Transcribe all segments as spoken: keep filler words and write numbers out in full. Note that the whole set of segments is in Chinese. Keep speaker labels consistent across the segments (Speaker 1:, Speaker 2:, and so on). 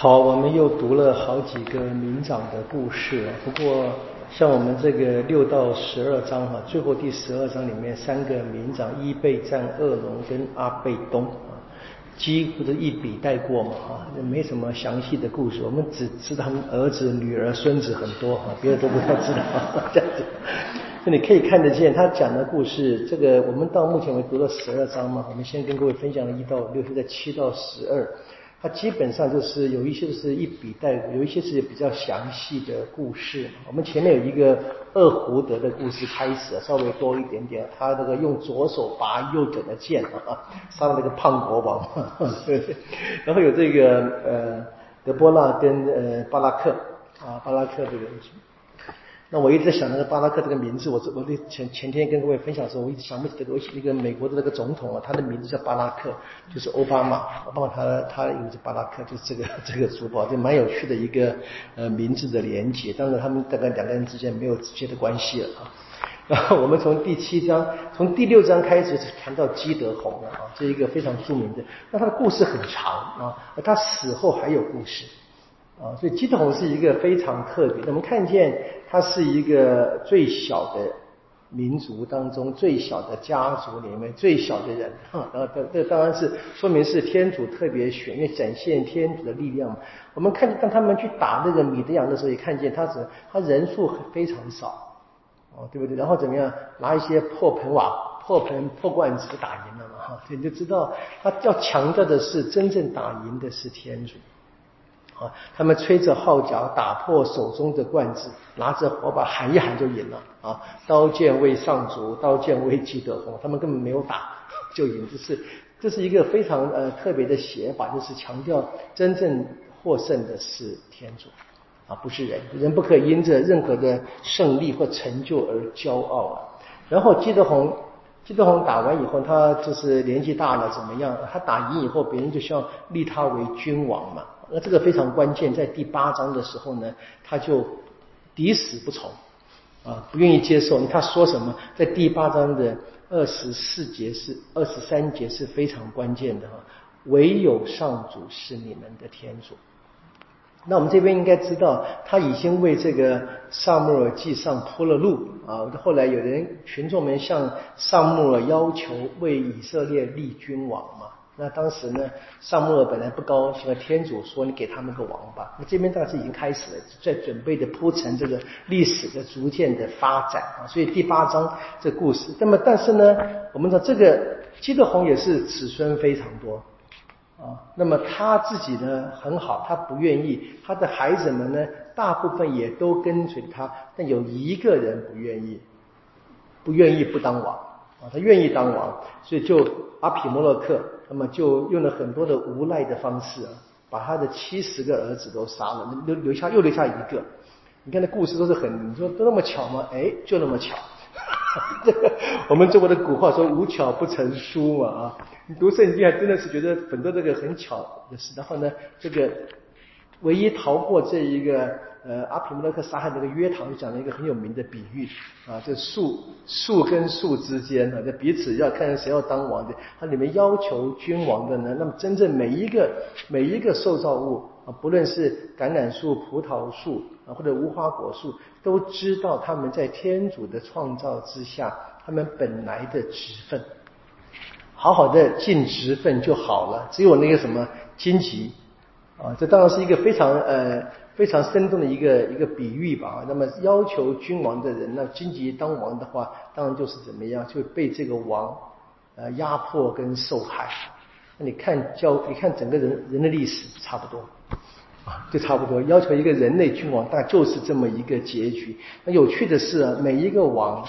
Speaker 1: 好，我们又读了好几个民长的故事了。不过，像我们这个六到十二章哈，最后第十二章里面三个民长伊贝占、恶龙跟阿贝东啊，几乎都一笔带过嘛哈，没什么详细的故事，我们只知道他们儿子、女儿、孙子很多哈，别的都不太知道这样子。那你可以看得见他讲的故事，这个我们到目前为止读了十二章嘛，我们先跟各位分享了一到六，现在七到十二。它基本上就是有一些是一笔带过，有一些是比较详细的故事。我们前面有一个厄胡德的故事开始，稍微多一点点。他那个用左手拔右手的剑啊，杀了那个胖国王，对不对？然后有这个呃德波拉跟呃巴拉克啊，巴拉克这个。那我一直在想那个巴拉克这个名字，我我前前天跟各位分享的时候，我一直想不起这个那个美国的那个总统啊，他的名字叫巴拉克，就是奥巴马，奥巴马他他有一个巴拉克，就是这个这个珠宝，这蛮有趣的一个呃名字的连结。当然他们大概两个人之间没有直接的关系了啊。然后我们从第七章，从第六章开始谈到基德宏了啊，这一个非常著名的，那他的故事很长啊，他死后还有故事。啊，所以基德宏是一个非常特别的。我们看见他是一个最小的民族当中最小的家族里面最小的人啊，然后这这当然是说明是天主特别选，因为展现天主的力量嘛。我们看见当他们去打那个米德扬的时候，也看见他只他人数非常少，哦，对不对？然后怎么样拿一些破盆瓦、破盆、破罐子打赢了嘛哈，所以你就知道他要强调的是真正打赢的是天主。啊，他们吹着号角，打破手中的罐子，拿着火把喊一喊就赢了啊！刀剑为上主，刀剑为基德宏，他们根本没有打就赢，这是这是一个非常呃特别的写法，就是强调真正获胜的是天主啊，不是人，人不可以因着任何的胜利或成就而骄傲啊。然后基德宏。基德宏打完以后，他就是年纪大了，怎么样？他打赢以后，别人就需要立他为君王嘛。那这个非常关键，在第八章的时候呢，他就抵死不从啊，不愿意接受。他说什么？在第八章的二十四节是二十三节是非常关键的哈。唯有上主是你们的天主。那我们这边应该知道，他已经为这个撒母耳记上铺了路啊。后来有人群众们向撒母耳要求为以色列立君王嘛。那当时呢，撒母耳本来不高兴，天主说你给他们个王吧。那这边当时已经开始了，在准备的铺陈这个历史的逐渐的发展啊。所以第八章这故事，那么但是呢，我们知道这个基德宏也是子孙非常多。啊，那么他自己呢很好，他不愿意，他的孩子们呢大部分也都跟随他，但有一个人不愿意，不愿意不当王啊，他愿意当王，所以就阿匹摩洛克，那么就用了很多的无赖的方式啊，把他的七十个儿子都杀了，留留下又留下一个。你看那故事都是很，你说都那么巧吗？哎，就那么巧。这个我们中国的古话说无巧不成书嘛啊，你读圣经还真的是觉得很多这个很巧的事。然后呢，这个唯一逃过这一个呃阿匹摩勒克杀害那个约堂，就讲了一个很有名的比喻啊，就树树跟树之间啊，就彼此要看谁要当王的，它里面要求君王的呢，那么真正每一个每一个受造物啊，不论是橄榄树、葡萄树啊，或者无花果树，都知道他们在天主的创造之下，他们本来的职分，好好的尽职分就好了。只有那个什么荆棘啊，这当然是一个非常呃非常生动的一个一个比喻吧。那么要求君王的人，那荆棘当王的话，当然就是怎么样，就被这个王呃压迫跟受害。那你看教，你看整个人人的历史差不多。就差不多要求一个人类君王，大概就是这么一个结局。那有趣的是啊，每一个王，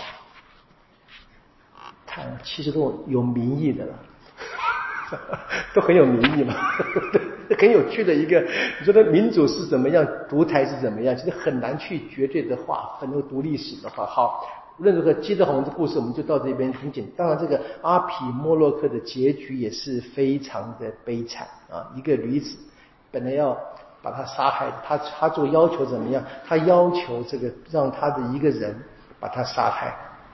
Speaker 1: 他其实都有民意的了，都很有民意嘛。很有趣的一个，你说的民主是怎么样，独裁是怎么样，其实很难去绝对的划分。那个读历史的话，好，无论如何，基德宏的故事我们就到这边很简单。当然，这个阿匹莫洛克的结局也是非常的悲惨啊，一个女子本来要把他杀害，他他做要求怎么样？他要求这个让他的一个人把他杀害。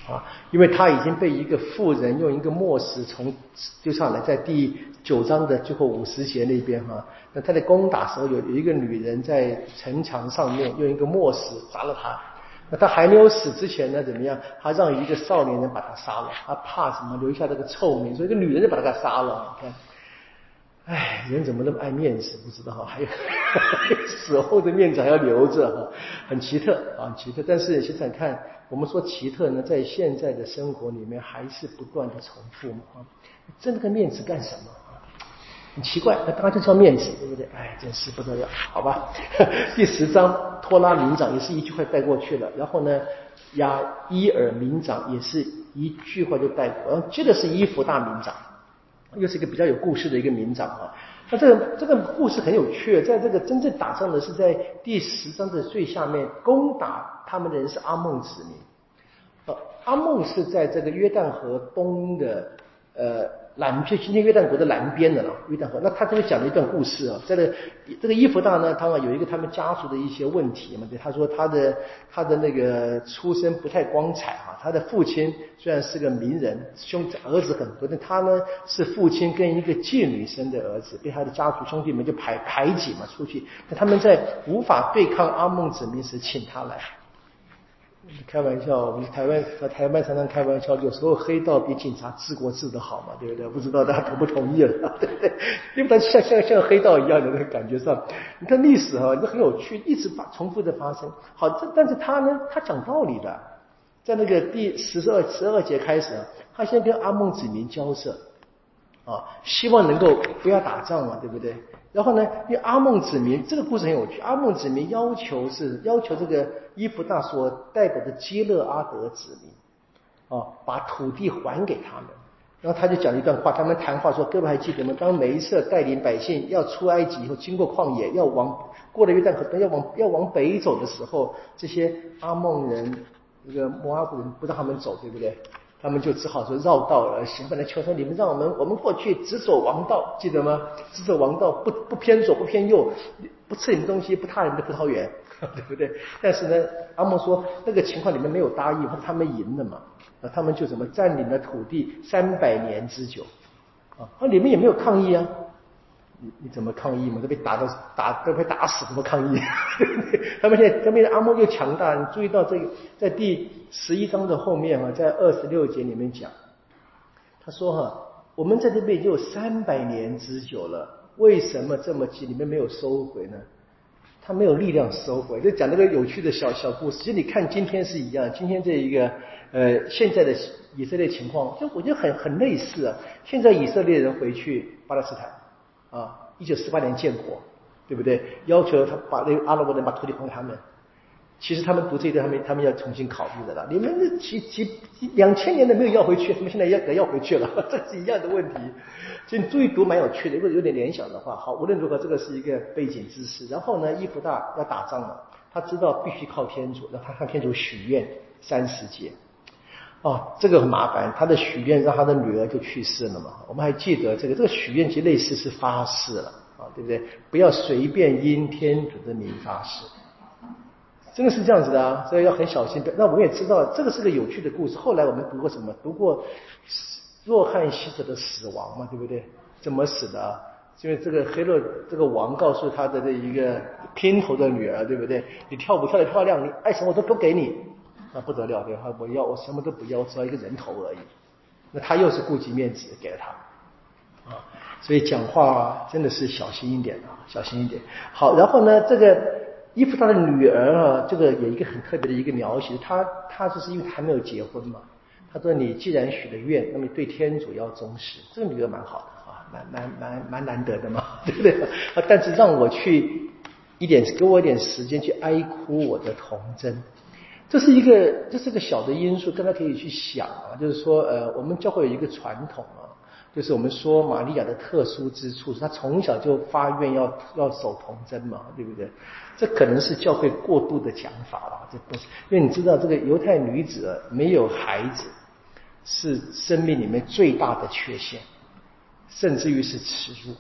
Speaker 1: 啊，因为他已经被一个妇人用一个磨石从丢上来，在第九章的最后五十节那边哈、啊，那他在攻打的时候有有一个女人在城墙上面用一个磨石砸了他。那他还没有死之前呢，怎么样？他让一个少年人把他杀了，他怕什么留下这个臭名，所以一个女人就把他给杀了。你看，哎，人怎么那么爱面子？不知道哈，还有死后的面子还要留着哈，很奇特啊，很奇特。但是想想看，我们说奇特呢，在现在的生活里面还是不断的重复嘛啊，争这个面子干什么？很奇怪，那当然就叫面子，对不对？哎，真是不得了，好吧。第十章托拉民长也是一句话带过去了，然后呢，亚伊尔民长也是一句话就带过，然后接着是伊弗大民长，又是一个比较有故事的一个民长啊。那这个这个故事很有趣，在这个真正打仗的是在第十章的最下面，攻打他们的人是阿孟子民。呃，阿孟是在这个约旦河东的呃。南就今天约旦国的南边的了，约旦河。那他这里讲了一段故事啊，在这这个伊弗大呢，他有一个他们家族的一些问题嘛，对，他说他的他的那个出身不太光彩啊，他的父亲虽然是个名人，兄儿子很多，但他呢是父亲跟一个妓女生的儿子，被他的家族兄弟们就排排挤嘛出去，那他们在无法对抗阿孟子民时，请他来。开玩笑，我们台湾在台湾常常开玩笑，有时候黑道比警察治国治得好嘛，对不对？不知道大家同不同意了，对不对？因为它像像像黑道一样的那个感觉上，你看历史哈、啊，这很有趣，一直发重复的发生。好，这但是他呢，他讲道理的，在那个第十二十二节开始啊，他先跟阿孟子民交涉啊，希望能够不要打仗嘛，对不对？然后呢，因为阿孟子民这个故事很有趣，阿孟子民要求是要求这个伊弗大所代表的基勒阿德子民，哦，把土地还给他们。然后他就讲了一段话，他们谈话说，各位还记得吗？当梅瑟带领百姓要出埃及以后，经过旷野，要往过了约旦河，要往要往北走的时候，这些阿孟人、这个摩阿布人不让他们走，对不对？他们就只好说绕道而行，本来求说你们让我们我们过去只走王道，记得吗？只走王道，不不偏左不偏右，不吃你们东西，不踏你们的葡萄园，对不对？但是呢，阿孟说那个情况你们没有答应，或者他们赢了嘛，啊，他们就怎么占领了土地三百年之久，啊，那你们也没有抗议啊。你你怎么抗议嘛？都被打到打都被打死，怎么抗议？他们现在他们阿孟又强大，你注意到这个，在第十一章的后面哈、啊，在二十六节里面讲，他说哈、啊，我们在这边已经有三百年之久了，为什么这么急？你们没有收回呢？他没有力量收回，就讲那个有趣的小小故事。其实你看今天是一样，今天这一个呃现在的以色列情况，就我觉得很很类似啊。现在以色列人回去巴勒斯坦。啊，一九四八年建国，对不对？要求他把那个阿拉伯人把土地还给他们。其实他们读这一段，他们他们要重新考虑的了。你们这几几两千年的没有要回去，他们现在要要回去了，这是一样的问题。所以你注意读蛮有趣的，如果有点联想的话，好，无论如何，这个是一个背景知识。然后呢，伊弗大要打仗了，他知道必须靠天主，让他向天主许愿三十节。哦，这个很麻烦，他的许愿让他的女儿就去世了嘛。我们还记得这个，这个许愿其实类似是发誓了啊，对不对？不要随便因天主的名发誓，真的是这样子的啊，所以要很小心。那我们也知道，这个是个有趣的故事。后来我们读过什么？读过若翰洗者的死亡嘛，对不对？怎么死的啊？因为这个黑勒这个王告诉他的这一个姘头的女儿，对不对？你跳舞跳得漂亮，你爱什么我都都给你。那不得了，对吧？我要我什么都不要，我只要一个人头而已。那他又是顾及面子，给了他啊，所以讲话真的是小心一点啊，小心一点。好，然后呢，这个伊弗大的女儿啊，这个有一个很特别的一个描写，她她就是因为还没有结婚嘛，她说你既然许了愿，那么对天主要忠实，这个女儿蛮好的啊，蛮蛮蛮蛮难得的嘛，对不对？啊，但是让我去一点，给我一点时间去哀哭我的童真。这是一个，这是个小的因素，大家可以去想啊，就是说，呃，我们教会有一个传统啊，就是我们说玛利亚的特殊之处是她从小就发愿要要守童贞嘛，对不对？这可能是教会过度的讲法了，这不是，因为你知道这个犹太女子没有孩子是生命里面最大的缺陷，甚至于是耻辱。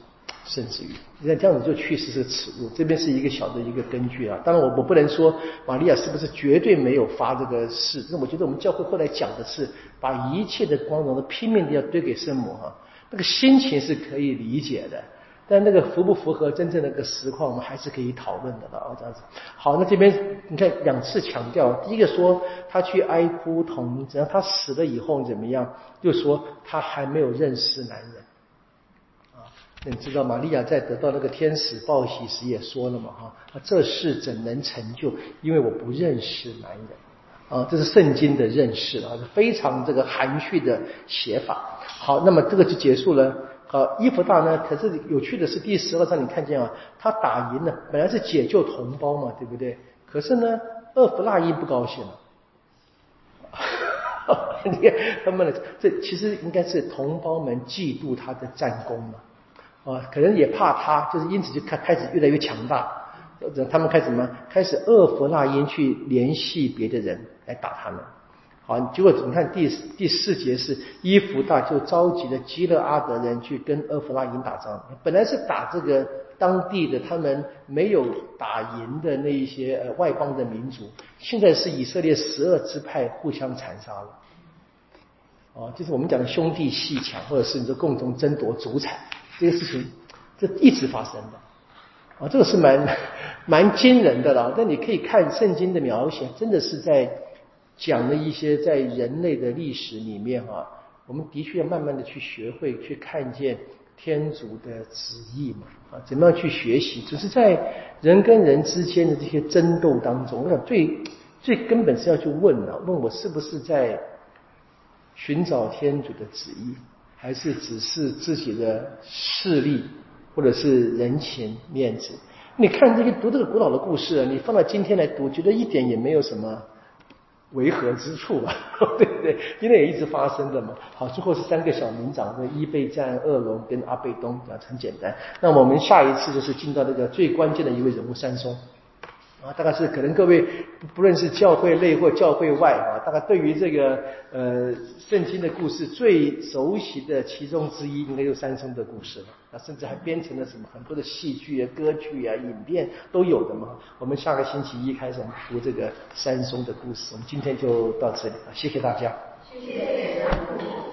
Speaker 1: 甚至于你看这样子就确实是耻辱。这边是一个小的一个根据啊。当然我我不能说玛利亚是不是绝对没有发这个誓，那我觉得我们教会后来讲的是把一切的光荣都拼命的要堆给圣母哈、啊，那个心情是可以理解的。但那个符不符合真正的个实况，我们还是可以讨论的啊，这样子。好，那这边你看两次强调，第一个说他去哀哭痛，只要他死了以后怎么样，又说他还没有认识男人啊。那你知道玛利亚在得到那个天使报喜时也说了嘛哈，这事怎能成就？因为我不认识男人啊，这是圣经的认识啊，是非常这个含蓄的写法。好，那么这个就结束了。好，伊弗大呢？可是有趣的是第十二章，你看见啊，他打赢了，本来是解救同胞嘛，对不对？可是呢，厄弗拉因不高兴了。你看他们的这其实应该是同胞们嫉妒他的战功嘛，啊，可能也怕他，就是因此就开开始越来越强大。他们开始什么？开始厄弗拉因去联系别的人来打他们。好，结果你看第第四节是伊弗大就召集了基勒阿德人去跟厄弗拉因打仗，本来是打这个当地的他们没有打赢的那一些呃外邦的民族，现在是以色列十二支派互相残杀了。哦，就是我们讲的兄弟阋墙，或者是你说共同争夺主产这些事情，这一直发生的。啊，这个是蛮蛮惊人的了。但你可以看圣经的描写，真的是在讲了一些在人类的历史里面哈，我们的确要慢慢的去学会去看见天主的旨意嘛，啊，怎么样去学习？只是在人跟人之间的这些争斗当中，我想最最根本是要去问啊，问我是不是在寻找天主的旨意，还是只是自己的势力或者是人情面子？你看这个读这个古老的故事，你放到今天来读，觉得一点也没有什么违和之处吧，对不对？因为也一直发生的嘛。好，最后是三个小民长，伊贝赞、厄隆跟阿贝东，啊，很简单。那么我们下一次就是进到那个最关键的一位人物山松。啊，大概是可能各位不论是教会内或教会外啊，大概对于这个呃圣经的故事最熟悉的其中之一，应该就是山松的故事了。啊，甚至还编成了什么很多的戏剧啊、歌剧啊、影片都有的嘛。我们下个星期一开始我们读这个山松的故事，我们今天就到这里，谢谢大家。
Speaker 2: 谢谢。